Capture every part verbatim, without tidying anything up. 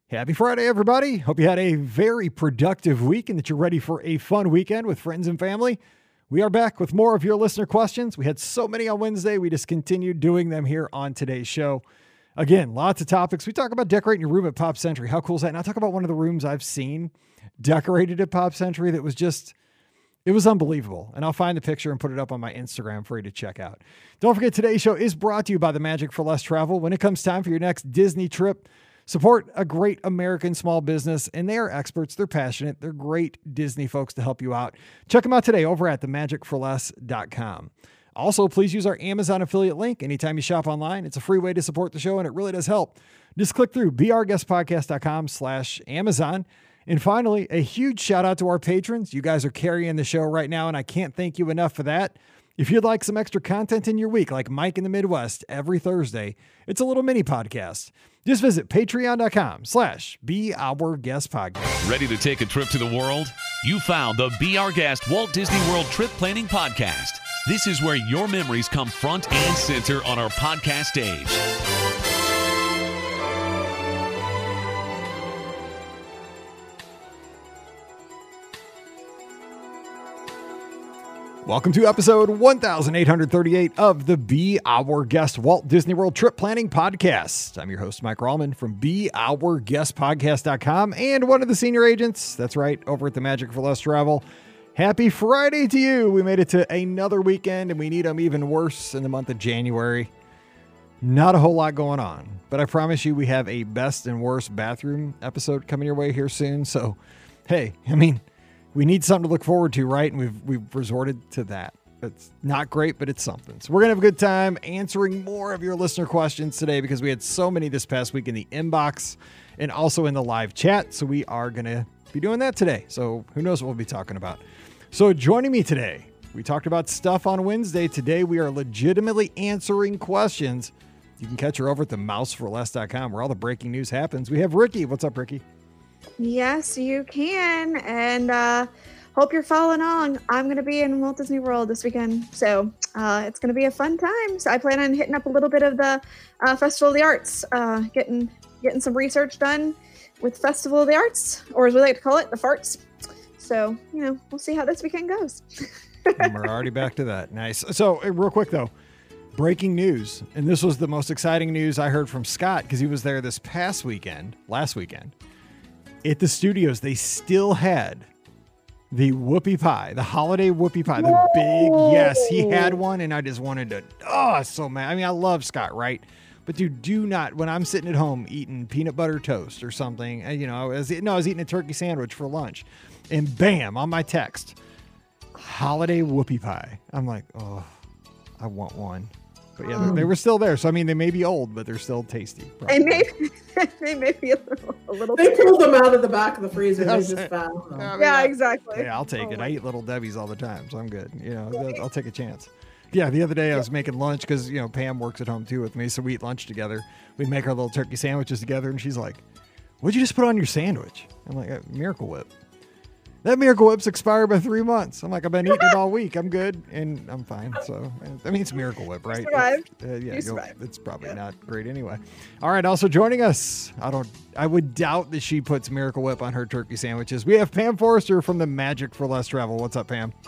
Happy Friday, everybody. Hope you had a very productive week and that you're ready for a fun weekend with friends and family. We are back with more of your listener questions. We had so many on Wednesday. We just continued doing them here on today's show. Again, lots of topics. We talk about decorating your room at Pop Century. How cool is that? And I'll talk about one of the rooms I've seen decorated at Pop Century that was just, it was unbelievable. And I'll find the picture and put it up on my Instagram for you to check out. Don't forget, today's show is brought to you by the Magic for Less Travel. When it comes time for your next Disney trip, support a great American small business, and they are experts. They're passionate. They're great Disney folks to help you out. Check them out today over at the magic for less dot com. Also, please use our Amazon affiliate link anytime you shop online. It's a free way to support the show, and it really does help. Just click through be our guest podcast dot com slash Amazon. And finally, a huge shout out to our patrons. You guys are carrying the show right now, and I can't thank you enough for that. If you'd like some extra content in your week, like Mike in the Midwest every Thursday, it's a little mini podcast. Just visit patreon dot com slash be our guest podcast. Ready to take a trip to the world? You found the Be Our Guest Walt Disney World Trip Planning Podcast. This is where your memories come front and center on our podcast stage. Welcome to episode one thousand eight hundred thirty-eight of the Be Our Guest Walt Disney World Trip Planning Podcast. I'm your host, Mike Rallman from be our guest podcast dot com and one of the senior agents. That's right, over at the Magic for Less Travel. Happy Friday to you. We made it to another weekend, and we need them even worse in the month of January. Not a whole lot going on, but I promise you we have a best and worst bathroom episode coming your way here soon. So, hey, I mean, we need something to look forward to, right? And we've we've resorted to that. It's not great, but it's something. So we're going to have a good time answering more of your listener questions today because we had so many this past week in the inbox and also in the live chat. So we are going to be doing that today. So who knows what we'll be talking about. So joining me today, we talked about stuff on Wednesday. Today we are legitimately answering questions. You can catch her over at the mouse for less dot com where all the breaking news happens. We have Ricky. What's up, Ricky? Yes, you can. And uh, hope you're following along. I'm going to be in Walt Disney World this weekend. So uh, it's going to be a fun time. So I plan on hitting up a little bit of the uh, Festival of the Arts, uh, getting getting some research done with Festival of the Arts, or as we like to call it, the farts. So, you know, we'll see how this weekend goes. And we're already back to that. Nice. So real quick, though, breaking news. And this was the most exciting news I heard from Scott because he was there this past weekend, last weekend. At the studios, they still had the whoopie pie, the holiday whoopie pie, the big, yes, he had one, and I just wanted to, oh, so mad. I mean, I love Scott, right? But dude, do not, when I'm sitting at home eating peanut butter toast or something, you know, I was, no, I was eating a turkey sandwich for lunch, and bam, on my text, holiday whoopie pie. I'm like, oh, I want one. But yeah, they were still there. So, I mean, they may be old, but they're still tasty. They may, they may be a little. A little they pulled them out of the back of the freezer. They just found them. I mean, yeah, I, exactly. Yeah, I'll take oh, it. I eat Little Debbie's all the time, so I'm good. You know, I'll take a chance. Yeah, the other day I was making lunch because, you know, Pam works at home too with me, so we eat lunch together. We make our little turkey sandwiches together, and she's like, what'd you just put on your sandwich? I'm like, a Miracle Whip. That Miracle Whip's expired by three months. I'm like, I've been eating it all week. I'm good, and I'm fine. So, I mean, it's Miracle Whip, right? You survived. It's, uh, yeah, you survived. It's probably yeah. not great anyway. All right, also joining us, I don't, I would doubt that she puts Miracle Whip on her turkey sandwiches. We have Pam Forrester from the Magic for Less Travel. What's up, Pam?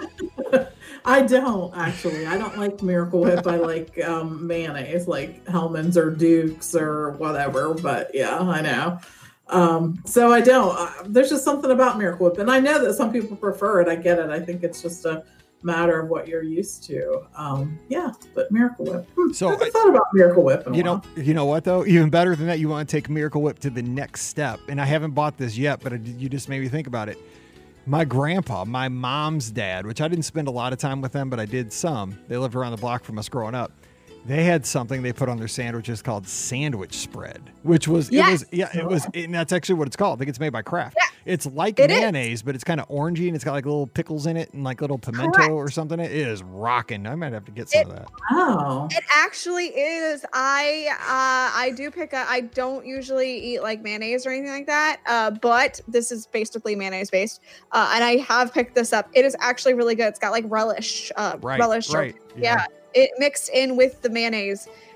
I don't, actually. I don't like Miracle Whip. I like um, mayonnaise, like Hellmann's or Duke's or whatever. But yeah, I know. Um, so I don't. Uh, there's just something about Miracle Whip. And I know that some people prefer it. I get it. I think it's just a matter of what you're used to. Um, yeah, but Miracle Whip. Hmm, so I haven't thought about Miracle Whip in a you while. know, you know what though? Even better than that, you want to take Miracle Whip to the next step. And I haven't bought this yet, but I, you just made me think about it. My grandpa, my mom's dad, which I didn't spend a lot of time with them, but I did some. They lived around the block from us growing up. They had something they put on their sandwiches called sandwich spread, which was, yes. it was, yeah, it was, and that's actually what it's called. I think it's made by Kraft. Yeah. It's like it mayonnaise, is. but it's kind of orangey and it's got like little pickles in it and like little pimento Correct. or something. It is rocking. I might have to get some it, of that. Oh. It actually is. I uh, I do pick up, I don't usually eat like mayonnaise or anything like that, uh, but this is basically mayonnaise based. Uh, and I have picked this up. It is actually really good. It's got like relish, uh, Right, relish. right. Or, yeah. yeah. It mixed in with the mayonnaise.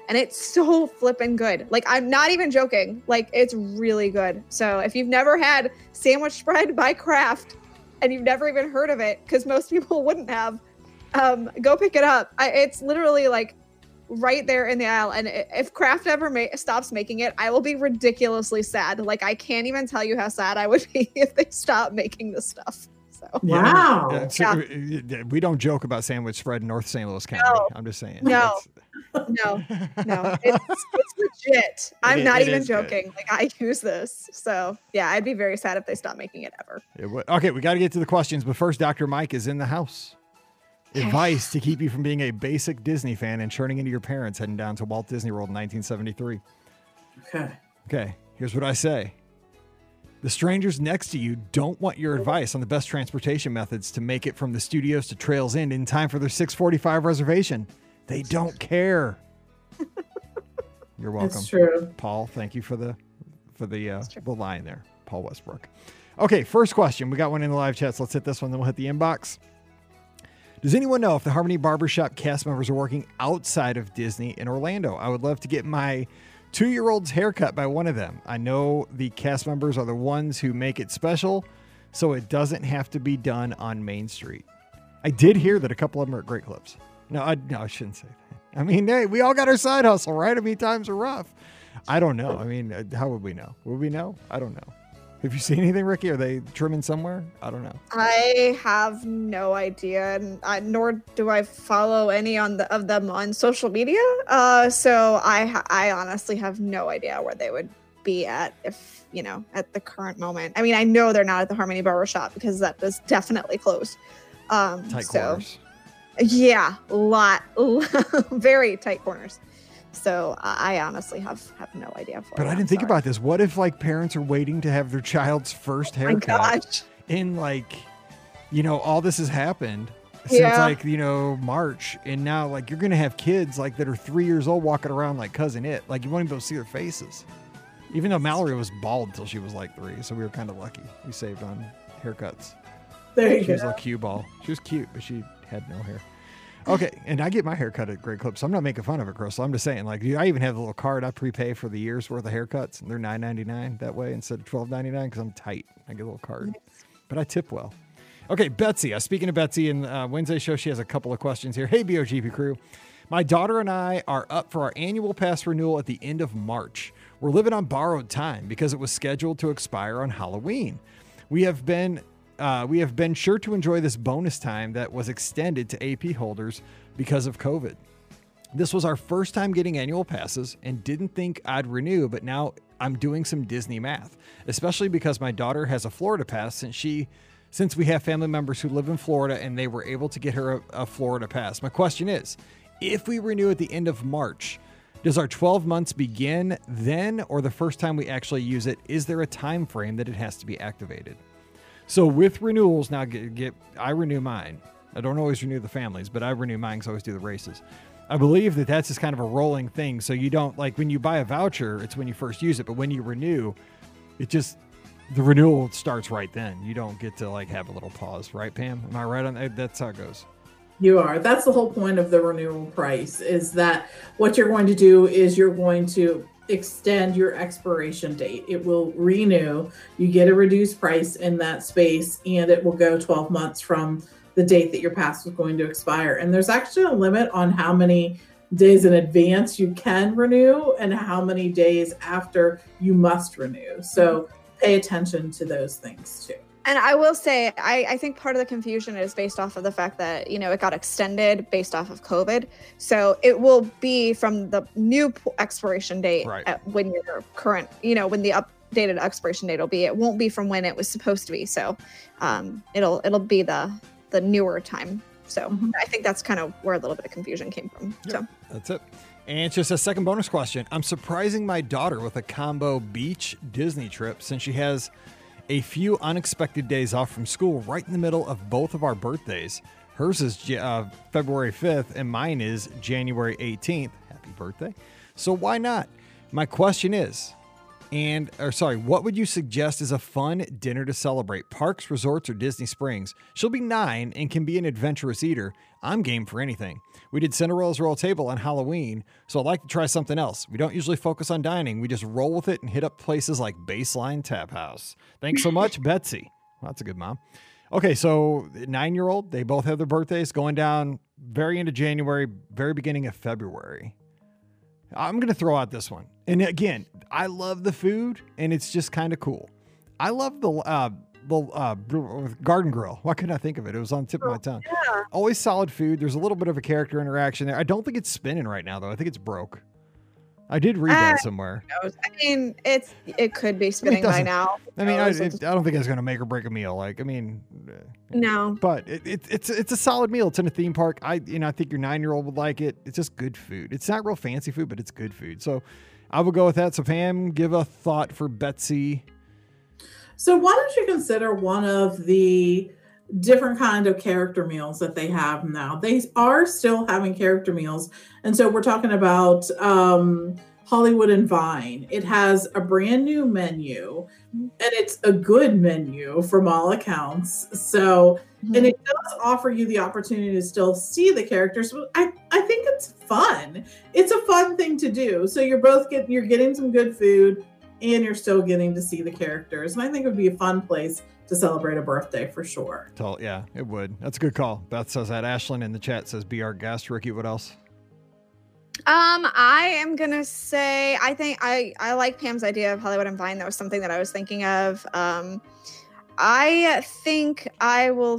and it's so flippin' good. Like, I'm not even joking. Like, it's really good. So if you've never had sandwich spread by Kraft and you've never even heard of it, because most people wouldn't have, um, go pick it up. I, it's literally like right there in the aisle. And if Kraft ever ma- stops making it, I will be ridiculously sad. Like, I can't even tell you how sad I would be if they stop making this stuff. So. Wow. Yeah, so yeah. We don't joke about sandwich spread in North Saint Louis County. No. I'm just saying. No, no, no. It's, it's legit. I'm it, not it even joking. Good. Like, I use this. So yeah, I'd be very sad if they stop making it ever. It would. Okay, we got to get to the questions. But first, Doctor Mike is in the house. Advice to keep you from being a basic Disney fan and churning into your parents heading down to Walt Disney World in nineteen seventy-three. Okay. Okay, here's what I say. The strangers next to you don't want your advice on the best transportation methods to make it from the studios to Trails End in time for their six forty-five reservation. They don't care. You're welcome. That's true. Paul, thank you for the for the uh, the line there. Paul Westbrook. Okay, first question. We got one in the live chat, so let's hit this one, then we'll hit the inbox. Does anyone know if the Harmony Barbershop cast members are working outside of Disney in Orlando? I would love to get my two-year-old's haircut by one of them. I know the cast members are the ones who make it special, so it doesn't have to be done on Main Street. I did hear that a couple of them are at Great Clips. No, I, no, I shouldn't say that. I mean, hey, we all got our side hustle, right? I mean, times are rough. I don't know. I mean, how would we know? Would we know? I don't know. Have you seen anything, Ricky? Are they trimming somewhere? I don't know. I have no idea, and I, nor do I follow any on the, of them on social media. Uh, so I, I honestly have no idea where they would be at if, you know, at the current moment. I mean, I know they're not at the Harmony Barbershop because that is definitely closed. Um, tight so, corners. Yeah, a lot, very tight corners. So uh, I honestly have, have no idea. For but it. I didn't I'm think sorry. about this. What if like parents are waiting to have their child's first haircut? Oh my gosh. In like, you know, all this has happened since Yeah. like, you know, March. And now like you're going to have kids like that are three years old walking around like Cousin It. Like you won't even be able to see their faces. Even though Mallory was bald until she was like three. So we were kind of lucky. We saved on haircuts. There you She was go. a cue ball. She was cute, but she had no hair. Okay, and I get my hair cut at Great Clips, so I'm not making fun of it, Crystal. I'm just saying, like, I even have a little card I prepay for the year's worth of haircuts, and they're nine ninety-nine that way instead of twelve ninety-nine because I'm tight. I get a little card, but I tip well. Okay, Betsy. Uh, speaking of Betsy, in uh, Wednesday show, she has a couple of questions here. Hey, B O G P crew. My daughter and I are up for our annual pass renewal at the end of March. We're living on borrowed time because it was scheduled to expire on Halloween. We have been... Uh, we have been sure to enjoy this bonus time that was extended to A P holders because of COVID. This was our first time getting annual passes and didn't think I'd renew, but now I'm doing some Disney math, especially because my daughter has a Florida pass since she, since we have family members who live in Florida and they were able to get her a, a Florida pass. My question is, if we renew at the end of March, does our twelve months begin then or the first time we actually use it? Is there a time frame that it has to be activated? So with renewals, now get, get I renew mine. I don't always renew the families, but I renew mine because I always do the races. I believe that that's just kind of a rolling thing. So you don't, like when you buy a voucher, it's when you first use it. But when you renew, it just, the renewal starts right then. You don't get to like have a little pause, right, Pam? Am I right on that? That's how it goes. You are. That's the whole point of the renewal price is that what you're going to do is you're going to extend your expiration date. It will renew. You get a reduced price in that space, and it will go twelve months from the date that your pass was going to expire. And there's actually a limit on how many days in advance you can renew and how many days after you must renew. So pay attention to those things too. And I will say, I, I think part of the confusion is based off of the fact that, you know, it got extended based off of COVID. So it will be from the new p- expiration date Right. at when your current, you know, when the updated expiration date will be. It won't be from when it was supposed to be. So um, it'll it'll be the the newer time. So Mhm. I think that's kind of where a little bit of confusion came from. Yep, So that's it. And it's just a second bonus question. I'm surprising my daughter with a combo beach Disney trip since she has a few unexpected days off from school right in the middle of both of our birthdays. Hers is uh, February fifth and mine is January eighteenth. Happy birthday. So why not? My question is, And, or sorry, what would you suggest as a fun dinner to celebrate? Parks, resorts, or Disney Springs? She'll be nine and can be an adventurous eater. I'm game for anything. We did Cinderella's Royal Table on Halloween, so I'd like to try something else. We don't usually focus on dining. We just roll with it and hit up places like Baseline Tap House. Thanks so much, Betsy. Well, that's a good mom. Okay, so nine-year-old, they both have their birthdays going down very end of January, very beginning of February. I'm going to throw out this one. And again, I love the food, and it's just kind of cool. I love the uh, the uh, Garden Grill. Why couldn't I think of it? It was on the tip of my tongue. Yeah. Always solid food. There's a little bit of a character interaction there. I don't think it's spinning right now, though. I think it's broke. I did read that Uh, somewhere. I mean, it's it could be spinning by doesn't- now. I mean, I, So it, I don't think it's going to make or break a meal. Like, I mean, uh, no. but it, it, it's it's a solid meal. It's in a theme park. I you know I think your nine year old would like it. It's just good food. It's not real fancy food, but it's good food. So I will go with that. So Pam, give a thought for Betsy. So why don't you consider one of the different kind of character meals that they have now? They are still having character meals. And so we're talking about um, Hollywood and Vine. It has a brand new menu, and it's a good menu from all accounts. So, and it does offer you the opportunity to still see the characters. But I, I think it's fun. It's a fun thing to do. So you're both getting, you're getting some good food, and you're still getting to see the characters. And I think it would be a fun place to celebrate a birthday for sure. Tell, yeah, it would. That's a good call. Beth says that. Ashlyn in the chat says be our guest. Ricky, what else? Um, I am gonna say I think I I like Pam's idea of Hollywood and Vine. That was something that I was thinking of. Um, I think I will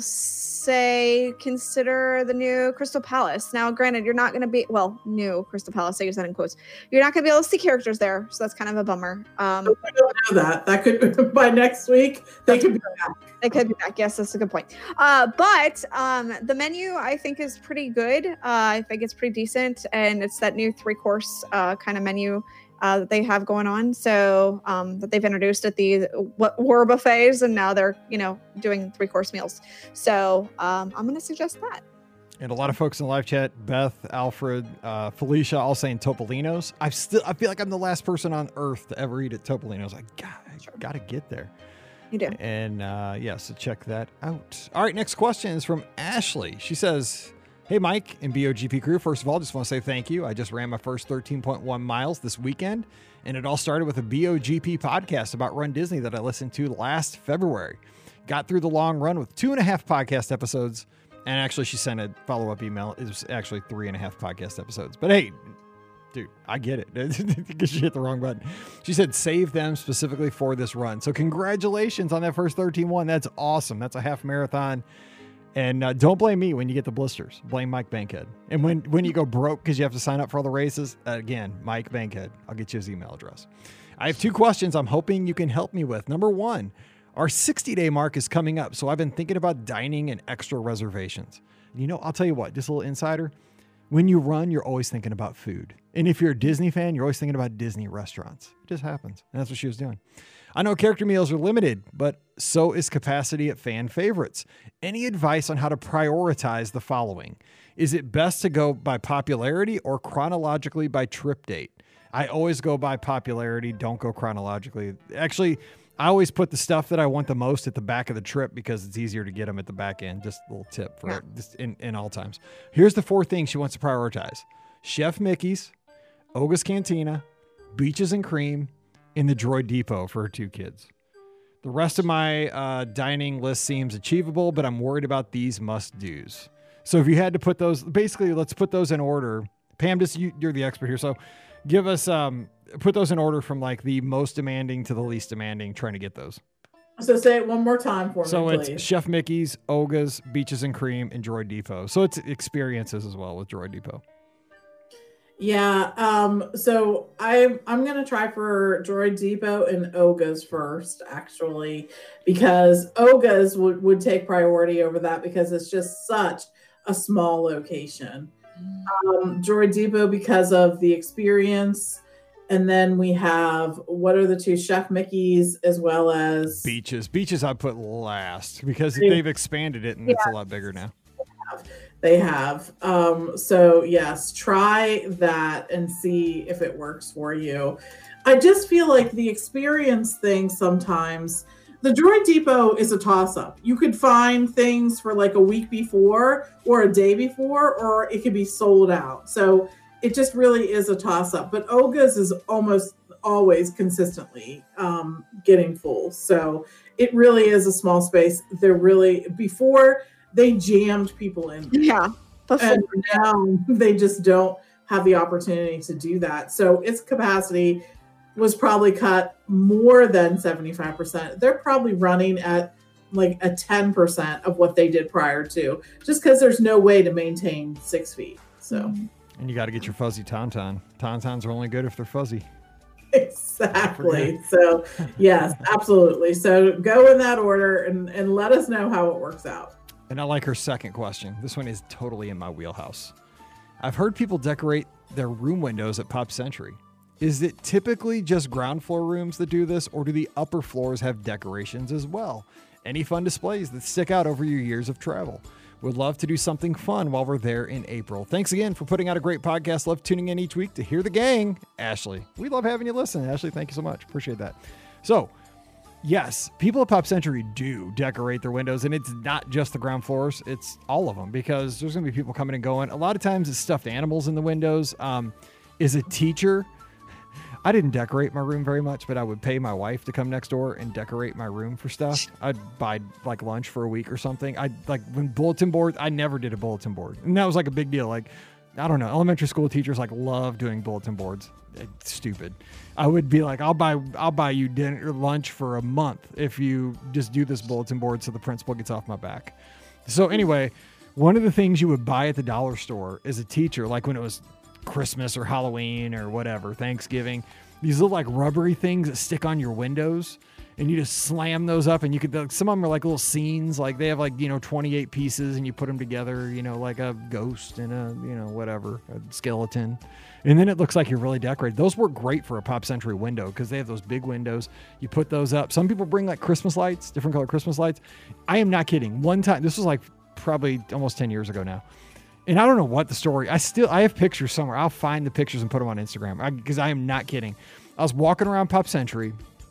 say consider the new Crystal Palace. Now, granted, you're not going to be, well, new Crystal Palace, I use that in quotes. You're not going to be able to see characters there, so that's kind of a bummer. Um, I don't know that. That could, by next week, they could be back. They could be back. Yes, that's a good point. Uh, but um, the menu, I think, is pretty good. Uh, I think it's pretty decent, and it's that new three-course uh, kind of menu Uh, that they have going on, so um, that they've introduced at the what were buffets, and now they're you know doing three course meals. So um, I'm going to suggest that. And a lot of folks in the live chat, Beth, Alfred, uh, Felicia, all saying Topolino's. I still, I feel like I'm the last person on earth to ever eat at Topolino's. I got, I got to get there. You do. And uh, yeah, so check that out. All right, next question is from Ashley. She says, hey, Mike and B O G P crew. First of all, just want to say thank you. I just ran my first thirteen point one miles this weekend, and it all started with a B O G P podcast about Run Disney that I listened to last February. Got through the long run with two and a half podcast episodes, and actually she sent a follow-up email. It was actually three and a half podcast episodes. But hey, dude, I get it. Because she hit the wrong button. She said save them specifically for this run. So congratulations on that first thirteen point one. That's awesome. That's a half marathon. And uh, don't blame me when you get the blisters. Blame Mike Bankhead. And when, when you go broke because you have to sign up for all the races, uh, again, Mike Bankhead. I'll get you his email address. I have two questions I'm hoping you can help me with. Number one, our sixty-day mark is coming up, so I've been thinking about dining and extra reservations. And you know, I'll tell you what, just a little insider. When you run, you're always thinking about food. And if you're a Disney fan, you're always thinking about Disney restaurants. It just happens. And that's what she was doing. I know character meals are limited, but so is capacity at fan favorites. Any advice on how to prioritize the following? Is it best to go by popularity or chronologically by trip date? I always go by popularity. Don't go chronologically. Actually, I always put the stuff that I want the most at the back of the trip because it's easier to get them at the back end. Just a little tip for Yeah. it, just in, in all times. Here's the four things she wants to prioritize. Chef Mickey's, Oga's Cantina, Beaches and Cream, in the Droid Depot for her two kids. The rest of my uh, dining list seems achievable, but I'm worried about these must-dos. So if you had to put those, basically, let's put those in order. Pam, just you, you're the expert here, so give us, um, put those in order from like the most demanding to the least demanding, trying to get those. So say it one more time for So me, it's please. Chef Mickey's, Oga's, Beaches and Cream, and Droid Depot. So it's experiences as well with Droid Depot. Yeah. Um, so I'm I'm gonna try for Droid Depot and Oga's first, actually, because Oga's would, would take priority over that because it's just such a small location. Um, Droid Depot because of the experience, and then we have what are the two Chef Mickey's as well as Beaches. Beaches I put last because Yeah. they've expanded it and it's a lot bigger now. They have. Um, so yes, try that and see if it works for you. I just feel like the experience thing sometimes, the Droid Depot is a toss-up. You could find things for like a week before or a day before, or it could be sold out. So it just really is a toss-up. But Olga's is almost always consistently um, getting full. So it really is a small space. They're really, before they jammed people in. Yeah. Before. And now they just don't have the opportunity to do that. So its capacity was probably cut more than seventy-five percent. They're probably running at like a ten percent of what they did prior to, just because there's no way to maintain six feet. So, and you got to get your fuzzy tauntaun. Tauntauns are only good if they're fuzzy. Exactly. So yes, absolutely. So go in that order and, and let us know how it works out. And I like her second question. This one is totally in my wheelhouse. I've heard people decorate their room windows at Pop Century. Is it typically just ground floor rooms that do this, or do the upper floors have decorations as well? Any fun displays that stick out over your years of travel? Would love to do something fun while we're there in April. Thanks again for putting out a great podcast. Love tuning in each week to hear the gang. Ashley, we love having you listen. Ashley, thank you so much. Appreciate that. So, yes, people at Pop Century do decorate their windows, and it's not just the ground floors. It's all of them, because there's going to be people coming and going. A lot of times it's stuffed animals in the windows. Um, is a teacher... I didn't decorate my room very much, but I would pay my wife to come next door and decorate my room for stuff. I'd buy like lunch for a week or something. I like when bulletin boards, I never did a bulletin board. And that was like a big deal. Like, I don't know, elementary school teachers like love doing bulletin boards. It's stupid. I would be like, I'll buy, I'll buy you dinner, lunch for a month if you just do this bulletin board so the principal gets off my back. So anyway, one of the things you would buy at the dollar store as a teacher, like when it was Christmas or Halloween or whatever, Thanksgiving, these little like rubbery things that stick on your windows, and you just slam those up, and you could, some of them are like little scenes, like they have like, you know, twenty-eight pieces, and you put them together, you know, like a ghost and a, you know, whatever, a skeleton. And then it looks like you're really decorated. Those work great for a Pop Century window because they have those big windows. You put those up. Some people bring like Christmas lights, different color Christmas lights. I am not kidding. One time, this was like probably almost ten years ago now. And I don't know what the story, I still, I have pictures somewhere. I'll find the pictures and put them on Instagram because I, I am not kidding. I was walking around Pop Century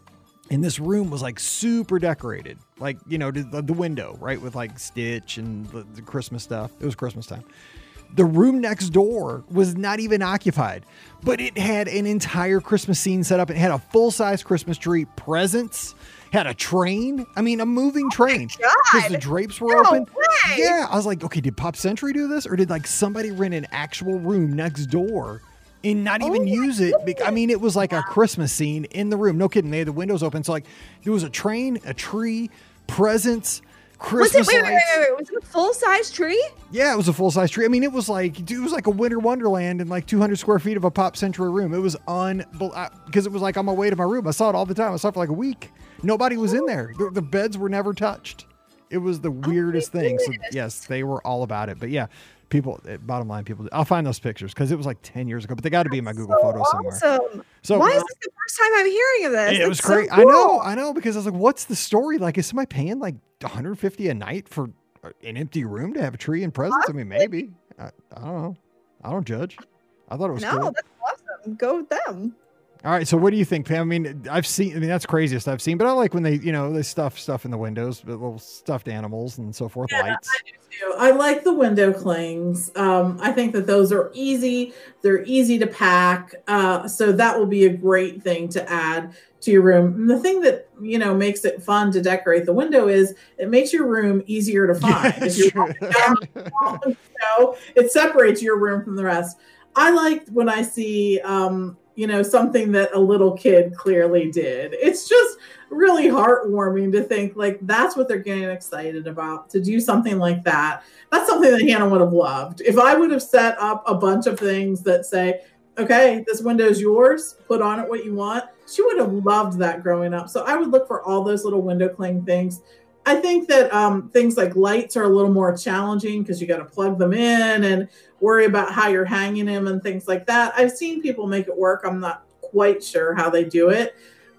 and this room was like super decorated. Like, you know, the, the window, right? With like Stitch and the, the Christmas stuff. It was Christmas time. The room next door was not even occupied, but it had an entire Christmas scene set up. It had a full-size Christmas tree, presents, had a train. I mean, a moving train. Because the drapes were No open. way. Yeah. I was like, okay, did Pop Century do this? Or did like somebody rent an actual room next door and not even Oh my use it? Be- I mean, it was like a Christmas scene in the room. No kidding. They had the windows open. So like there was a train, a tree, presents, Christmas Was it, wait, wait, lights. wait, wait, was it a full-size tree? Yeah, it was a full-size tree. I mean, it was like, dude, it was like a winter wonderland in like two hundred square feet of a Pop Century room. It was unbelievable because it was like on my way to my room. I saw it all the time. I saw it for like a week. Nobody was in there. The, the beds were never touched. It was the weirdest thing. So goodness. yes, they were all about it. But yeah, people, bottom line, people, I'll find those pictures because it was like ten years ago, but they got to be in my Google So Photos somewhere. awesome. So Why is this the first time I'm hearing of this? it was That's so great. I know, cool. I know, because I was like, what's the story? Like, is somebody paying like one hundred fifty a night for an empty room to have a tree and presents? I mean, maybe. I, I don't know. I don't judge. I thought it was No, cool. that's awesome. Go with them. All right. So what do you think, Pam? I mean, I've seen, I mean, that's craziest I've seen, but I like when they, you know, they stuff stuff in the windows, the little stuffed animals and so forth, Yeah, lights. I do too. I like the window clings. Um, I think that those are easy. They're easy to pack. Uh, so that will be a great thing to add to your room. And the thing that, you know, makes it fun to decorate the window is it makes your room easier to find. Yeah, If you're true. down, you know, it separates your room from the rest. I like when I see, um, you know, something that a little kid clearly did. It's just really heartwarming to think like that's what they're getting excited about, to do something like that. That's something that Hannah would have loved. If I would have set up a bunch of things that say, okay, this window's yours, put on it what you want, she would have loved that growing up. So I would look for all those little window cling things. I think that um, things like lights are a little more challenging because you got to plug them in and worry about how you're hanging them and things like that. I've seen people make it work. I'm not quite sure how they do it.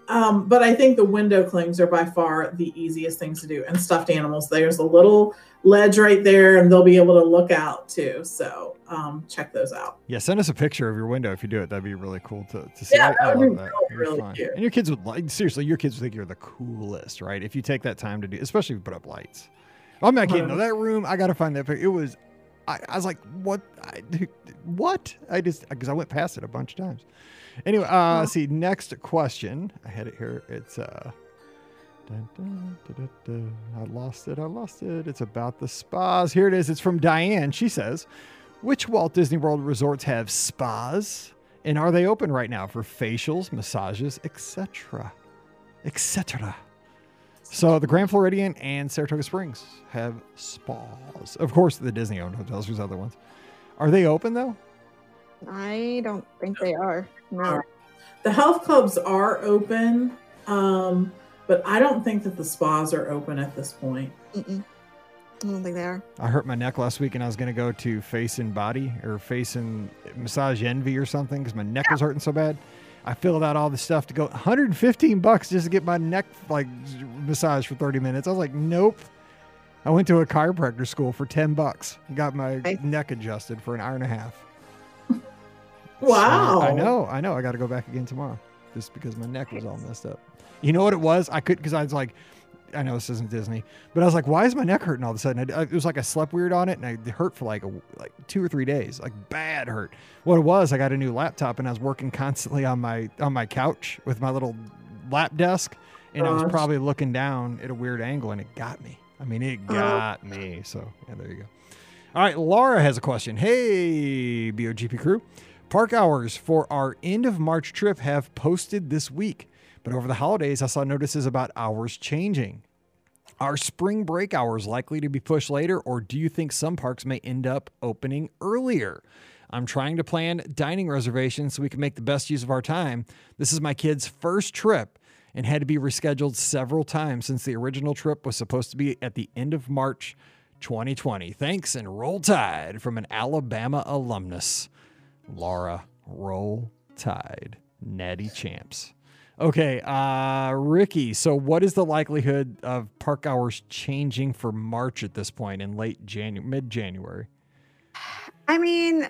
Um, but I think the window clings are by far the easiest things to do. And stuffed animals, there's a little ledge right there, and they'll be able to look out too. So um, check those out. Yeah, send us a picture of your window if you do it. That'd be really cool to, to see. Yeah, I, I that love would that. be It'd really, be really fun. cute. And your kids would like, seriously, your kids would think you're the coolest, right? If you take that time to do, especially if you put up lights. I'm not kidding. Uh-huh. No, that room, I got to find that picture. It was, I, I was like, what? I, what? I just, because I went past it a bunch of times. Anyway, uh, let's see, next question. I had it here. It's, uh, dun, dun, dun, dun, dun. I lost it. I lost it. It's about the spas. Here it is. It's from Diane. She says, which Walt Disney World resorts have spas? And are they open right now for facials, massages, et cetera, et cetera? So the Grand Floridian and Saratoga Springs have spas. Of course, the Disney-owned hotels. There's other ones. Are they open, though? I don't think they are. No. The health clubs are open, um, but I don't think that the spas are open at this point. Mm-mm. I don't think they are. I hurt my neck last week, and I was going to go to Face and Body or Face and Massage Envy or something because my neck was hurting so bad. I filled out all the stuff to go one hundred fifteen bucks just to get my neck like massage for thirty minutes. I was like, nope. I went to a chiropractor school for ten bucks. Got my Right. neck adjusted for an hour and a half. Wow. So, I know, I know. I got to go back again tomorrow just because my neck was all messed up. You know what it was? I could, because I was like, I know this isn't Disney, but I was like, why is my neck hurting all of a sudden? I, I, it was like I slept weird on it, and I, it hurt for like a, like two or three days, like bad hurt. What it was, I got a new laptop, and I was working constantly on my on my couch with my little lap desk, and I was Gosh. probably looking down at a weird angle, and it got me. I mean, it got me. So yeah, there you go. All right, Laura has a question. Hey, B O G P crew. Park hours for our end of March trip have posted this week, but over the holidays, I saw notices about hours changing. Are spring break hours likely to be pushed later, or do you think some parks may end up opening earlier? I'm trying to plan dining reservations so we can make the best use of our time. This is my kid's first trip and had to be rescheduled several times since the original trip was supposed to be at the end of March twenty twenty. Thanks, and roll tide from an Alabama alumnus. Laura, roll tide. Natty champs. Okay, uh, Ricky, so what is the likelihood of park hours changing for March at this point in late January, mid-January? I mean,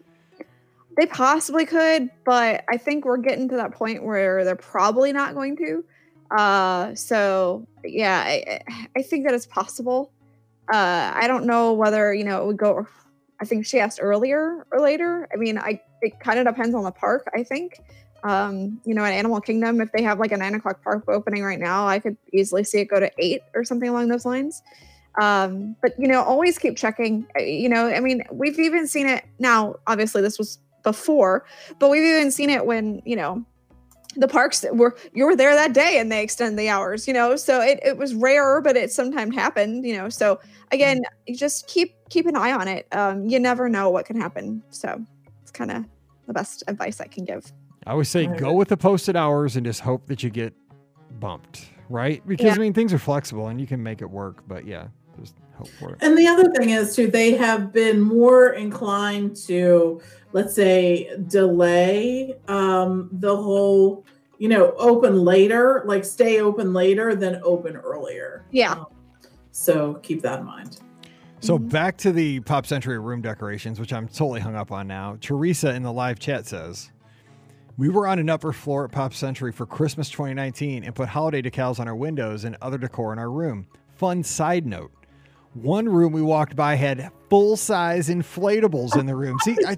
they possibly could, but I think we're getting to that point where they're probably not going to. Uh, so, yeah, I, I think that it's possible. Uh, I don't know whether, you know, it would go... I think she asked earlier or later. I mean, I it kind of depends on the park, I think. Um, you know, at Animal Kingdom, if they have like a nine o'clock park opening right now, I could easily see it go to eight or something along those lines. Um, but, you know, always keep checking. You know, I mean, we've even seen it now. Obviously, this was before, but we've even seen it when, you know, the parks were, you were there that day and they extend the hours, you know, so it, it was rare, but it sometimes happened, you know, so again, you just keep, keep an eye on it. Um, you never know what can happen. So it's kind of the best advice I can give. I always say go with the posted hours and just hope that you get bumped, right? Because, Yeah. I mean, things are flexible and you can make it work, but yeah, just hope for it. And the other thing is, too, they have been more inclined to, let's say, delay um, the whole, you know, open later, like stay open later than open earlier. Yeah. Um, so keep that in mind. So Mhm. back to the Pop Century room decorations, which I'm totally hung up on now. Teresa in the live chat says, we were on an upper floor at Pop Century for Christmas twenty nineteen and put holiday decals on our windows and other decor in our room. Fun side note. One room we walked by had full-size inflatables in the room. See, I,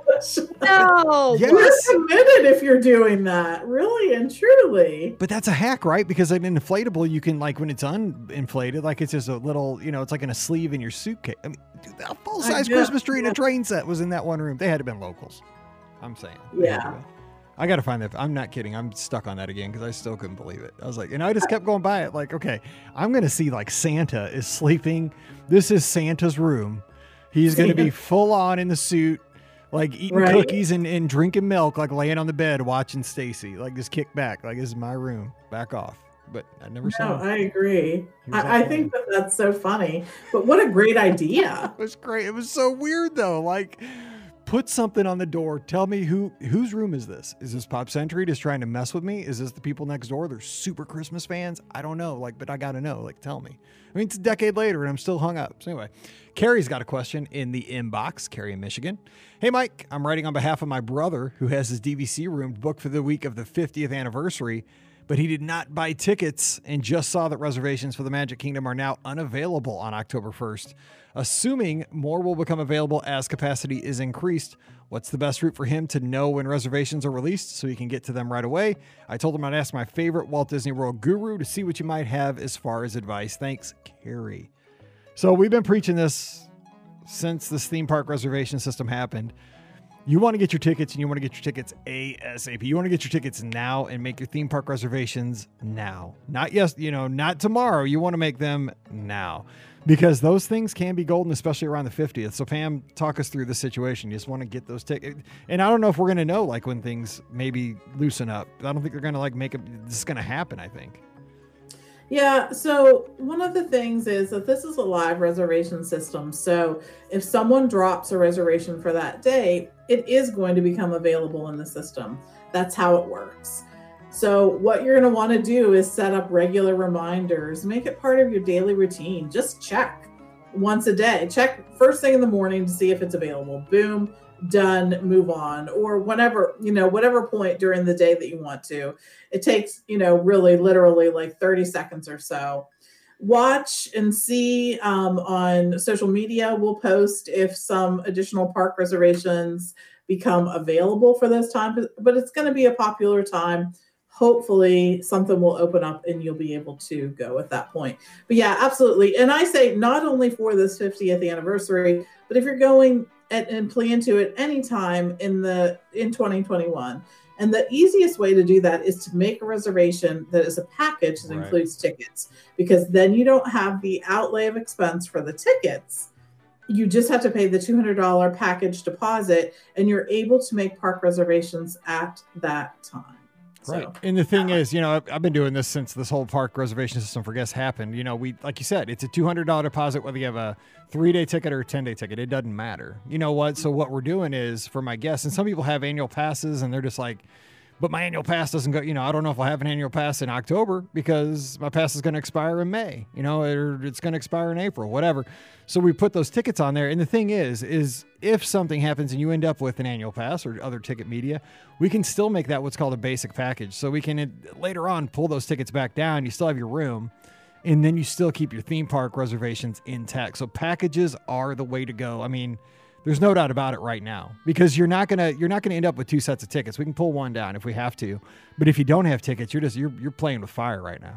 No. Yeah. You're committed if you're doing that, really and truly. but that's a hack, right? Because an inflatable, you can, like, when it's uninflated, like it's just a little, you know, it's like in a sleeve in your suitcase. I mean, dude, a full-size I know. Christmas tree and a train set was in that one room. They had to have been locals. I'm saying. They had to Yeah. have been. I got to find that. I'm not kidding. I'm stuck on that again because I still couldn't believe it. I was like, and I just kept going by it like, okay, I'm going to see like Santa is sleeping. This is Santa's room. He's going to be full on in the suit, like eating Right. cookies and, and drinking milk, like laying on the bed watching Stacy, like just kick back. Like, this is my room. Back off. But I never No, saw him. I agree. He was I, I up think that that's so funny. But what a great idea. It was great. It was so weird though. Like, put something on the door. Tell me who whose room is this? Is this Pop Century just trying to mess with me? Is this the people next door? They're super Christmas fans. I don't know. Like, but I got to know. Like, tell me. I mean, it's a decade later and I'm still hung up. So anyway, Carrie's got a question in the inbox. Carrie in Michigan. Hey, Mike, I'm writing on behalf of my brother who has his D V C room booked for the week of the fiftieth anniversary, but he did not buy tickets and just saw that reservations for the Magic Kingdom are now unavailable on October first. Assuming more will become available as capacity is increased, what's the best route for him to know when reservations are released so he can get to them right away? I told him I'd ask my favorite Walt Disney World guru to see what you might have as far as advice. Thanks, Carrie. So we've been preaching this since this theme park reservation system happened. You want to get your tickets and you want to get your tickets ASAP. You want to get your tickets now and make your theme park reservations now. Not yes, you know, not tomorrow. You want to make them now because those things can be golden, especially around the fiftieth. So Pam, talk us through the situation. You just want to get those tickets. And I don't know if we're going to know like when things maybe loosen up. I don't think they're going to like make it. This is going to happen, I think. Yeah, so one of the things is that this is a live reservation system. So if someone drops a reservation for that day, it is going to become available in the system. That's how it works. So what you're going to want to do is set up regular reminders, make it part of your daily routine. Just check once a day. Check first thing in the morning to see if it's available. Boom. Done, move on, or whenever, you know, whatever point during the day that you want to. It takes, you know, really literally like thirty seconds or so. Watch and see um, on social media. We'll post if some additional park reservations become available for those times, but it's going to be a popular time. Hopefully something will open up and you'll be able to go at that point. But yeah, absolutely. And I say not only for this fiftieth anniversary, but if you're going and, and plan to at any time in the in twenty twenty-one. And the easiest way to do that is to make a reservation that is a package that right. includes tickets, because then you don't have the outlay of expense for the tickets. You just have to pay the two hundred dollars package deposit and you're able to make park reservations at that time. Right. So, and the thing yeah. is, you know, I've, I've been doing this since this whole park reservation system for guests happened. You know, we, like you said, it's a two hundred dollars deposit, whether you have a three day ticket or a ten day ticket, it doesn't matter. You know what? So what we're doing is for my guests, and some people have annual passes and they're just like, but my annual pass doesn't go, you know, I don't know if I'll have an annual pass in October because my pass is going to expire in May, you know, or it's going to expire in April, whatever. So we put those tickets on there. And the thing is, is if something happens and you end up with an annual pass or other ticket media, we can still make that what's called a basic package. So we can uh, later on pull those tickets back down. You still have your room and then you still keep your theme park reservations intact. So packages are the way to go. I mean, there's no doubt about it right now because you're not gonna you're not gonna end up with two sets of tickets. We can pull one down if we have to, but if you don't have tickets, you're just you're you're playing with fire right now.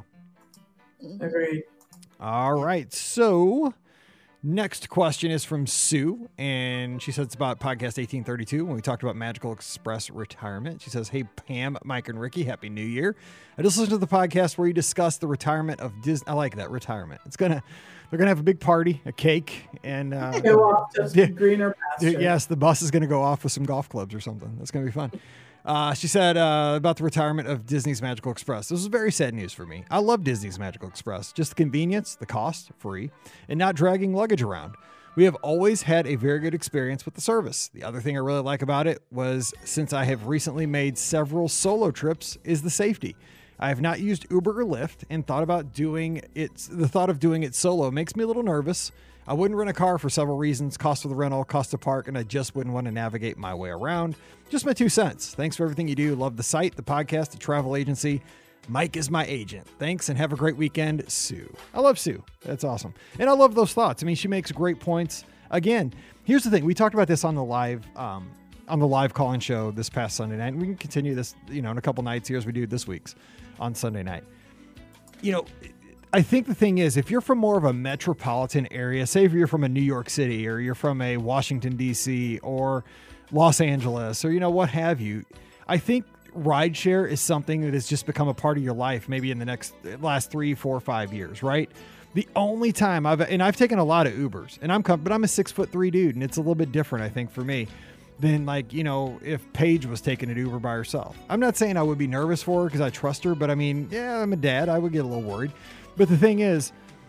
Agreed. All right, so next question is from Sue, and she says it's about podcast eighteen thirty-two when we talked about Magical Express retirement. She says, "Hey Pam, Mike, and Ricky, Happy New Year! I just listened to the podcast where you discussed the retirement of Disney. I like that retirement. It's gonna." They're going to have a big party, a cake, and uh, go off to yeah, greener pasture. Yes, the bus is going to go off with some golf clubs or something. That's going to be fun. Uh, she said uh, about the retirement of Disney's Magical Express. This is very sad news for me. I love Disney's Magical Express. Just the convenience, the cost, free, and not dragging luggage around. We have always had a very good experience with the service. The other thing I really like about it was, since I have recently made several solo trips, is the safety. I have not used Uber or Lyft and thought about doing it. The thought of doing it solo makes me a little nervous. I wouldn't rent a car for several reasons: cost of the rental, cost of park, and I just wouldn't want to navigate my way around. Just my two cents. Thanks for everything you do. Love the site, the podcast, the travel agency. Mike is my agent. Thanks and have a great weekend, Sue. I love Sue. That's awesome. And I love those thoughts. I mean, she makes great points. Again, here's the thing. We talked about this on the live, um, on the live call-in show this past Sunday night. And we can continue this, you know, in a couple nights here as we do this week's on Sunday night. You know, I think the thing is, if you're from more of a metropolitan area, say if you're from a New York City or you're from a Washington, D C or Los Angeles or, you know, what have you, I think rideshare is something that has just become a part of your life, maybe in the next last three, four, five years, right? The only time I've, and I've taken a lot of Ubers and I'm, but I'm a six foot three dude and it's a little bit different, I think, for me than, like, you know, if Paige was taking an Uber by herself. I'm not saying I would be nervous for her because I trust her, but I mean, yeah, I'm a dad. I would get a little worried. But the thing is,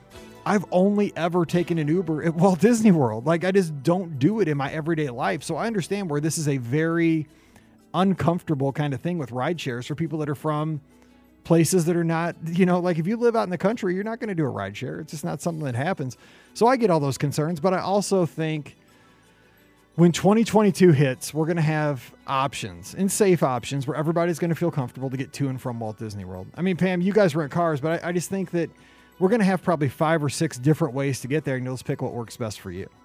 I've only ever taken an Uber at Walt Disney World. Like, I just don't do it in my everyday life. So I understand where this is a very uncomfortable kind of thing with ride shares for people that are from places that are not, you know, like if you live out in the country, you're not going to do a ride share. It's just not something that happens. So I get all those concerns, but I also think when twenty twenty-two hits, we're going to have options and safe options where everybody's going to feel comfortable to get to and from Walt Disney World. I mean, Pam, you guys rent cars, but I, I just think that we're going to have probably five or six different ways to get there, and you'll just pick what works best for you.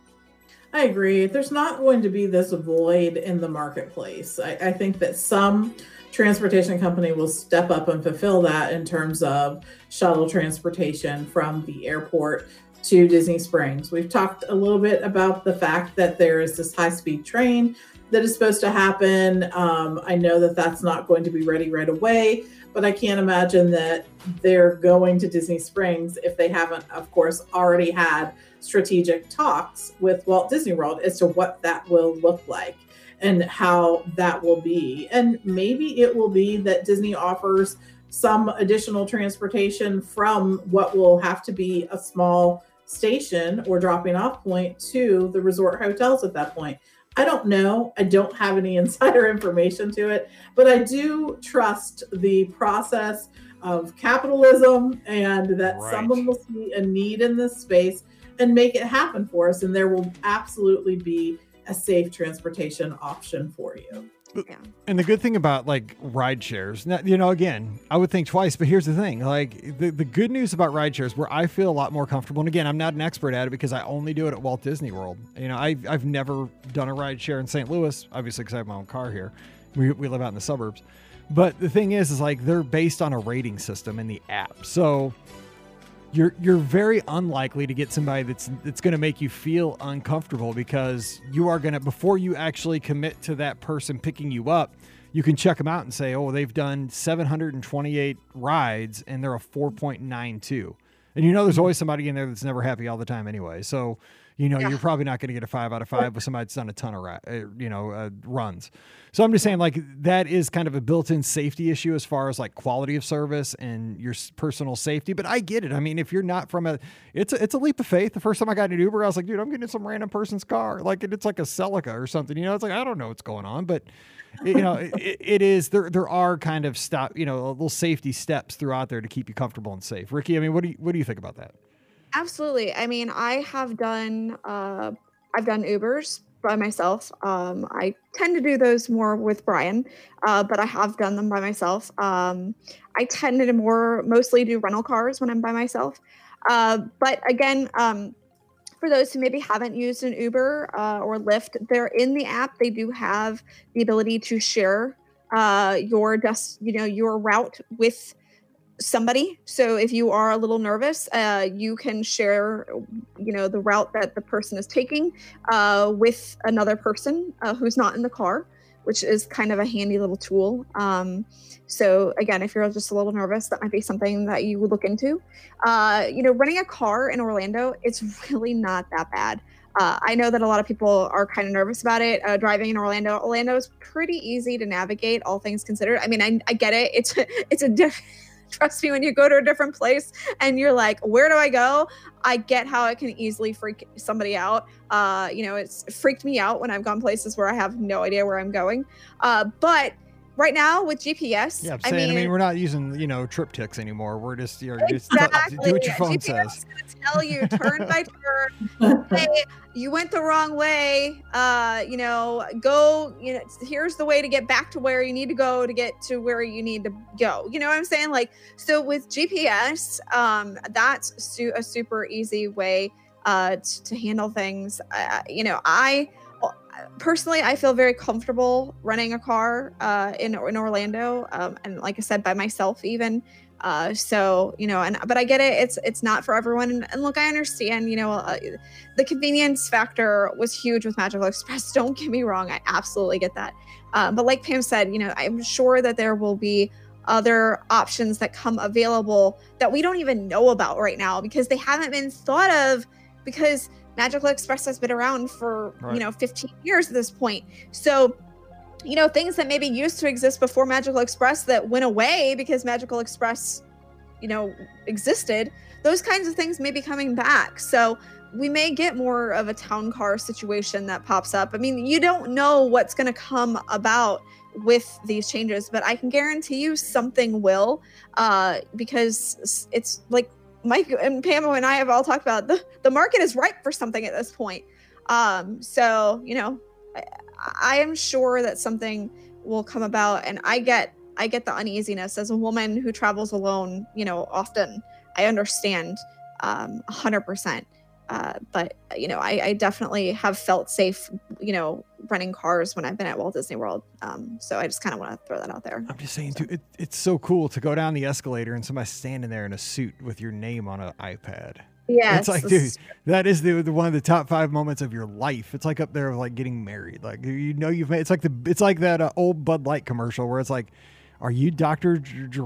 I agree. There's not going to be this void in the marketplace. I, I think that some transportation company will step up and fulfill that in terms of shuttle transportation from the airport to Disney Springs. We've talked a little bit about the fact that there is this high-speed train that is supposed to happen. Um, I know that that's not going to be ready right away, but I can't imagine that they're going to Disney Springs if they haven't, of course, already had strategic talks with Walt Disney World as to what that will look like and how that will be. And maybe it will be that Disney offers some additional transportation from what will have to be a small station or dropping off point to the resort hotels at that point. I don't know. I don't have any insider information to it, but I do trust the process of capitalism and that Right. someone will see a need in this space and make it happen for us. And there will absolutely be a safe transportation option for you. Yeah. And the good thing about like ride shares, now, you know, again, I would think twice, but here's the thing, like the, the good news about ride shares where I feel a lot more comfortable. And again, I'm not an expert at it because I only do it at Walt Disney World. You know, I've, I've never done a ride share in Saint Louis, obviously because I have my own car here. We, we live out in the suburbs. But the thing is, is like they're based on a rating system in the app. So you're you're very unlikely to get somebody that's that's going to make you feel uncomfortable because you are going to, before you actually commit to that person picking you up, you can check them out and say, oh, they've done seven hundred twenty-eight rides and they're a four point nine two. And you know there's always somebody in there that's never happy all the time anyway. So, you know, Yeah. you're probably not going to get a five out of five with somebody that's done a ton of, ri- uh, you know, uh, runs. So I'm just saying, like, that is kind of a built-in safety issue as far as like quality of service and your s- personal safety. But I get it. I mean, if you're not from a, it's a, it's a leap of faith. The first time I got an Uber, I was like, dude, I'm getting in some random person's car. Like, it's like a Celica or something. You know, it's like, I don't know what's going on, but you know, it, it is, there, there are kind of stop, you know, little safety steps throughout there to keep you comfortable and safe. Ricky, I mean, what do you, what do you think about that? Absolutely. I mean, I have done uh, I've done Ubers by myself. Um, I tend to do those more with Brian, uh, but I have done them by myself. Um, I tend to more mostly do rental cars when I'm by myself. Uh, but again, um, for those who maybe haven't used an Uber uh, or Lyft, they're in the app. They do have the ability to share uh, your des- you know, your route with somebody. So if you are a little nervous, uh, you can share, you know, the route that the person is taking uh, with another person uh, who's not in the car, which is kind of a handy little tool. Um, so again, if you're just a little nervous, that might be something that you would look into. Uh, you know, renting a car in Orlando, it's really not that bad. Uh, I know that a lot of people are kind of nervous about it. Uh, driving in Orlando, Orlando is pretty easy to navigate, all things considered. I mean, I, I get it. It's it's a different. Trust me, when you go to a different place and you're like, where do I go? I get how it can easily freak somebody out. Uh, you know, it's freaked me out when I've gone places where I have no idea where I'm going. Uh, but right now with G P S, Yeah, I'm I saying, mean, I mean, we're not using, you know, trip ticks anymore. We're just, you know, just exactly. t- do what your phone G P S says. is going to tell you turn by turn. Hey, you went the wrong way. Uh, you know, go, you know, here's the way to get back to where you need to go to get to where you need to go. You know what I'm saying? Like, so with G P S, um, that's su- a super easy way uh, t- to handle things. Uh, you know, I personally, I feel very comfortable running a car uh, in in Orlando, um, and like I said, by myself even. Uh, so you know, and but I get it. It's it's not for everyone. And, and look, I understand. You know, uh, the convenience factor was huge with Magical Express. Don't get me wrong. I absolutely get that. Uh, but like Pam said, you know, I'm sure that there will be other options that come available that we don't even know about right now because they haven't been thought of because Magical Express has been around for, Right. you know, fifteen years at this point. So, you know, things that maybe used to exist before Magical Express that went away because Magical Express, you know, existed, those kinds of things may be coming back. So we may get more of a town car situation that pops up. I mean, you don't know what's going to come about with these changes, but I can guarantee you something will, uh, because it's like Mike and Pam and I have all talked about, the, the market is ripe for something at this point. Um, so, you know, I, I am sure that something will come about, and I get, I get the uneasiness as a woman who travels alone, you know, often. I understand, um, a hundred percent. Uh, but, you know, I, I definitely have felt safe, you know, renting cars when I've been at Walt Disney World. Um, so I just kind of want to throw that out there. I'm just saying, so. too, it, it's so cool to go down the escalator and somebody's standing there in a suit with your name on an iPad. Yeah, it's like, dude, that is the, the one of the top five moments of your life. It's like up there with like getting married. Like, you know, you've made, it's like the, it's like that uh, old Bud Light commercial where it's like, are you Doctor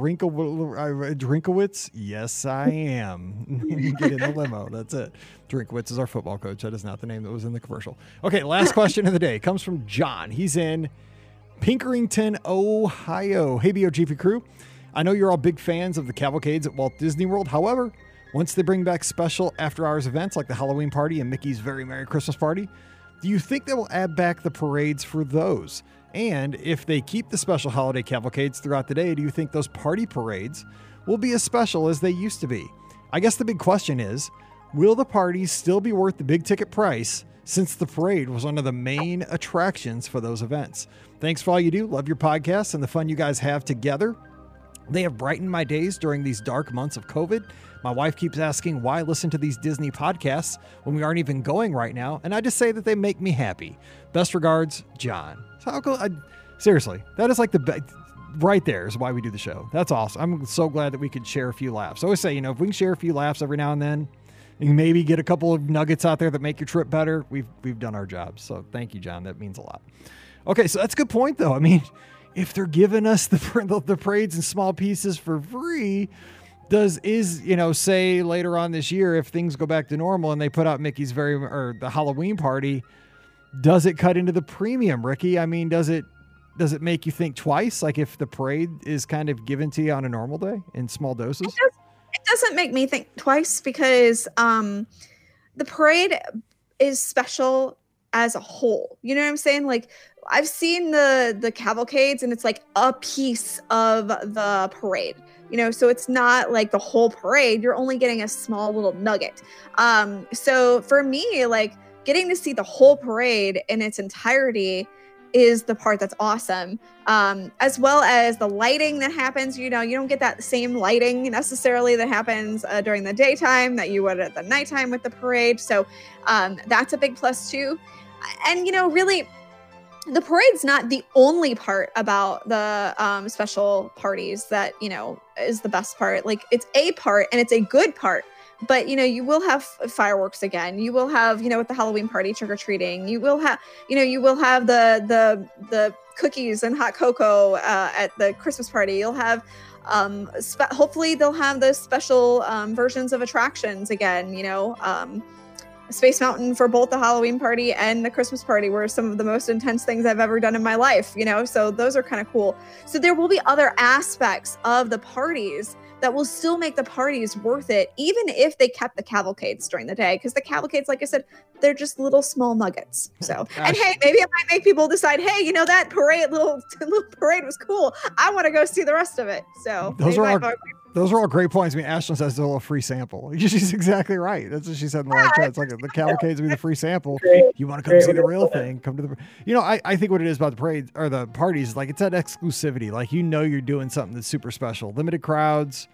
Drinkowitz? Yes, I am. You get in the limo. That's it. Drinkowitz is our football coach. That is not the name that was in the commercial. Okay, last question of the day comes from John. He's in Pinkerington, Ohio. Hey, B O G P crew. I know you're all big fans of the cavalcades at Walt Disney World. However, once they bring back special after-hours events like the Halloween party and Mickey's Very Merry Christmas Party, do you think they will add back the parades for those? And if they keep the special holiday cavalcades throughout the day, do you think those party parades will be as special as they used to be? I guess the big question is, will the parties still be worth the big ticket price since the parade was one of the main attractions for those events? Thanks for all you do. Love your podcast and the fun you guys have together. They have brightened my days during these dark months of COVID. My wife keeps asking why I listen to these Disney podcasts when we aren't even going right now, and I just say that they make me happy. Best regards, John. So I'll go, I, seriously, that is like the best. Right there is why we do the show. That's awesome. I'm so glad that we could share a few laughs. I always say, you know, if we can share a few laughs every now and then, and maybe get a couple of nuggets out there that make your trip better, we've we've done our job. So thank you, John. That means a lot. Okay, so that's a good point, though. I mean, if they're giving us the the, the parades in small pieces for free, does is you know say later on this year if things go back to normal and they put out Mickey's very or the Halloween party, does it cut into the premium, Ricky? I mean, does it does it make you think twice? Like if the parade is kind of given to you on a normal day in small doses? It, does, it doesn't make me think twice because um, the parade is special as a whole. You know what I'm saying? Like I've seen the the cavalcades and it's like a piece of the parade. You know, so it's not like the whole parade. You're only getting a small little nugget. Um, so for me, like getting to see the whole parade in its entirety is the part that's awesome. Um, as well as the lighting that happens. You know, you don't get that same lighting necessarily that happens uh, during the daytime that you would at the nighttime with the parade. So um, that's a big plus too. And, you know, really, the parade's not the only part about the um, special parties that, you know, is the best part. Like it's a part and it's a good part, but, you know, you will have fireworks again. You will have, you know, with the Halloween party, trick-or-treating, you will have, you know, you will have the, the, the cookies and hot cocoa uh, at the Christmas party. You'll have, um, spe- hopefully they'll have those special um, versions of attractions again, you know, um, Space Mountain for both the Halloween party and the Christmas party were some of the most intense things I've ever done in my life, you know, so those are kind of cool. So there will be other aspects of the parties that will still make the parties worth it, even if they kept the cavalcades during the day, because the cavalcades, like I said, they're just little small nuggets. So, and hey, maybe it might make people decide, hey, you know, that parade, little little parade was cool. I want to go see the rest of it. So those are all, those are all great points. I mean, Ashlyn says a little free sample. She's exactly right. That's what she said in the live chat. It's like the cavalcades will be the free sample. You want to come see the real thing? Come to the. You know, I, I think what it is about the parades or the parties, like it's that exclusivity. Like you know, you're doing something that's super special. Limited crowds.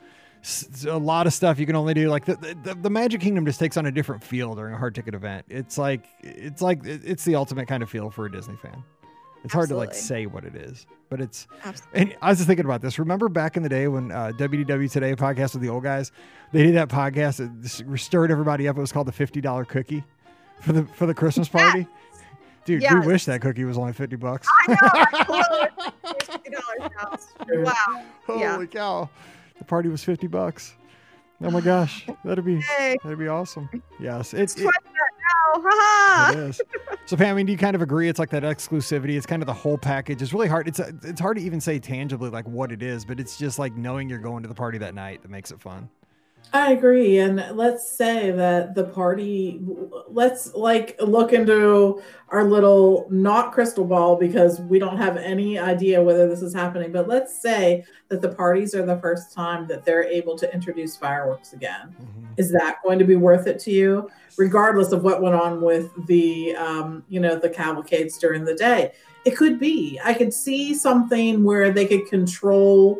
A lot of stuff you can only do. Like the, the the Magic Kingdom just takes on a different feel during a hard ticket event. It's like it's like it's the ultimate kind of feel for a Disney fan. It's hard Absolutely. to like say what it is, but it's. Absolutely. And I was just thinking about this. Remember back in the day when uh, W D W Today podcast with the old guys, they did that podcast that stirred everybody up. It was called the fifty dollar cookie for the for the Christmas party. Yes. Dude, yes. we wish that cookie was only fifty bucks. I know. fifty dollars now. Wow. Holy yeah. cow. The party was fifty bucks. Oh my gosh. That'd be, hey. that'd be awesome. Yes. It's, it's it, now. Ha-ha. It is. So Pam, I mean, do you kind of agree? It's like that exclusivity. It's kind of the whole package. It's really hard. It's it's hard to even say tangibly like what it is, but it's just like knowing you're going to the party that night that makes it fun. I agree. And let's say that the party, let's like look into our little not crystal ball because we don't have any idea whether this is happening. But let's say that the parties are the first time that they're able to introduce fireworks again. Mm-hmm. Is that going to be worth it to you? Regardless of what went on with the, um, you know, the cavalcades during the day. It could be. I could see something where they could control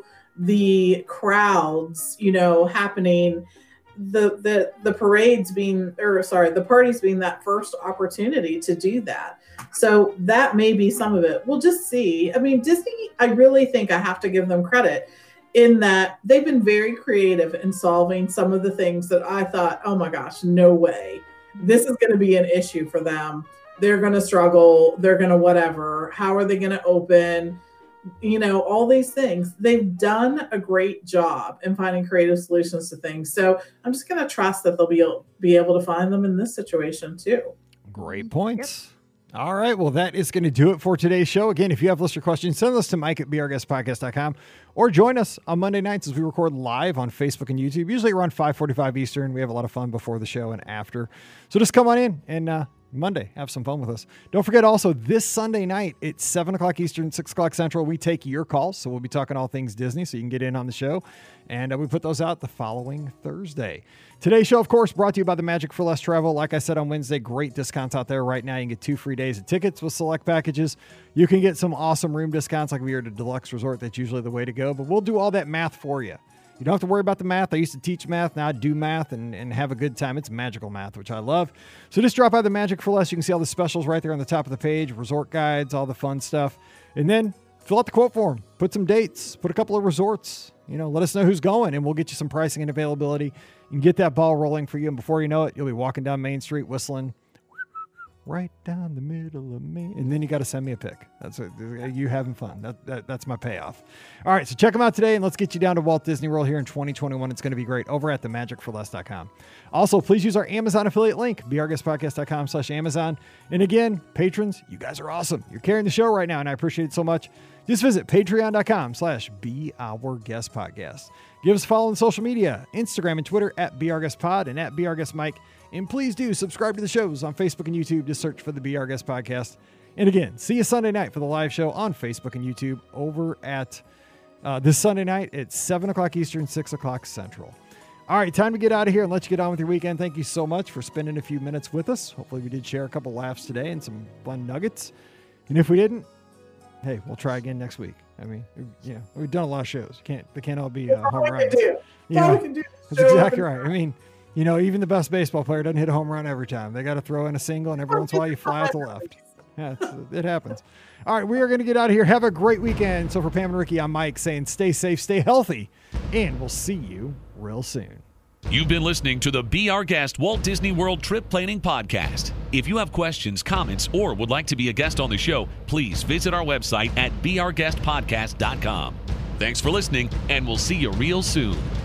the crowds, you know, happening, the the the parades being, or sorry, the parties being that first opportunity to do that. So that may be some of it. We'll just see. I mean, Disney, I really think I have to give them credit in that they've been very creative in solving some of the things that I thought, oh my gosh, no way. This is going to be an issue for them. They're going to struggle. They're going to whatever. How are they going to open? You know, all these things. They've done a great job in finding creative solutions to things. So I'm just going to trust that they'll be, be able to find them in this situation too. Great points. Yep. All right. Well, that is going to do it for today's show. Again, if you have listener questions, send those to Mike at be our guest podcast dot com or join us on Monday nights as we record live on Facebook and YouTube, usually around five forty-five Eastern. We have a lot of fun before the show and after. So just come on in and, uh, Monday, have some fun with us. Don't forget also this Sunday night, it's seven o'clock Eastern, six o'clock Central. We take your calls. So we'll be talking all things Disney so you can get in on the show. And uh, we put those out the following Thursday. Today's show, of course, brought to you by the Magic for Less Travel. Like I said on Wednesday, great discounts out there right now. You can get two free days of tickets with select packages. You can get some awesome room discounts like we are at a deluxe resort. That's usually the way to go. But we'll do all that math for you. You don't have to worry about the math. I used to teach math. Now I do math and, and have a good time. It's magical math, which I love. So just drop by the Magic for Less. You can see all the specials right there on the top of the page, resort guides, all the fun stuff. And then fill out the quote form. Put some dates. Put a couple of resorts. You know, let us know who's going, and we'll get you some pricing and availability. You can get that ball rolling for you. And before you know it, you'll be walking down Main Street whistling right down the middle of me. And then you got to send me a pic. That's what, you having fun. That, that That's my payoff. All right, so check them out today, and let's get you down to Walt Disney World here in twenty twenty-one. It's going to be great over at the magic for less dot com. Also, please use our Amazon affiliate link, be our guest podcast dot com slash Amazon. And again, patrons, you guys are awesome. You're carrying the show right now, and I appreciate it so much. Just visit patreon dot com slash be our guest podcast. Give us a follow on social media, Instagram and Twitter at Be Our Guest Pod and at Be Our Guest Mike. And please do subscribe to the shows on Facebook and YouTube. Just search for the Be Our Guest Podcast. And again, see you Sunday night for the live show on Facebook and YouTube over at uh, this Sunday night at seven o'clock Eastern, six o'clock Central. All right, time to get out of here and let you get on with your weekend. Thank you so much for spending a few minutes with us. Hopefully we did share a couple laughs today and some fun nuggets. And if we didn't, hey, we'll try again next week. I mean, yeah, we've done a lot of shows. You can't, they can't all be uh, home runs. You know, that's exactly right. I mean, you know, even the best baseball player doesn't hit a home run every time. They got to throw in a single, and every once in a while you fly out the left. Yeah, it's, it happens. All right, we are going to get out of here. Have a great weekend. So for Pam and Ricky, I'm Mike saying stay safe, stay healthy, and we'll see you real soon. You've been listening to the Be Our Guest Walt Disney World Trip Planning Podcast. If you have questions, comments, or would like to be a guest on the show, please visit our website at be our guest podcast dot com. Thanks for listening, and we'll see you real soon.